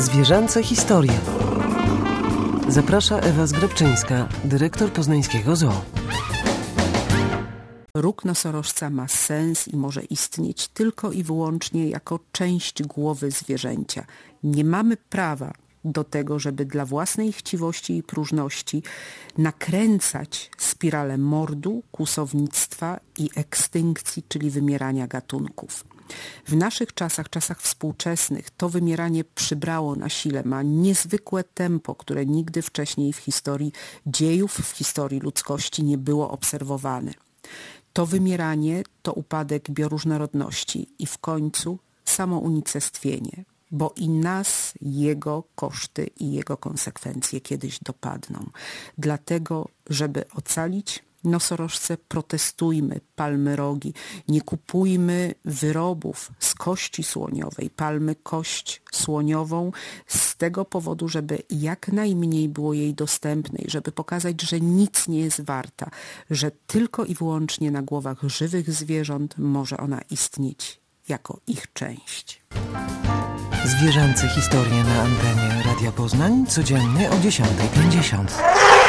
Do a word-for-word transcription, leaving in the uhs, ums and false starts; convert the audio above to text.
Zwierzęce historie. Zaprasza Ewa Zgrabczyńska, dyrektor poznańskiego zoo. Róg nosorożca ma sens i może istnieć tylko i wyłącznie jako część głowy zwierzęcia. Nie mamy prawa do tego, żeby dla własnej chciwości i próżności nakręcać spiralę mordu, kłusownictwa i ekstynkcji, czyli wymierania gatunków. W naszych czasach, czasach współczesnych, to wymieranie przybrało na sile, ma niezwykłe tempo, które nigdy wcześniej w historii dziejów, w historii ludzkości nie było obserwowane. To wymieranie to upadek bioróżnorodności i w końcu samo unicestwienie, bo i nas jego koszty i jego konsekwencje kiedyś dopadną. Dlatego, żeby ocalić nosorożce, protestujmy, palmy rogi, nie kupujmy wyrobów z kości słoniowej, palmy kość słoniową z tego powodu, żeby jak najmniej było jej dostępnej, żeby pokazać, że nic nie jest warta, że tylko i wyłącznie na głowach żywych zwierząt może ona istnieć jako ich część. Zwierzęce historie na antenie Radia Poznań codziennie o dziesiąta pięćdziesiąt.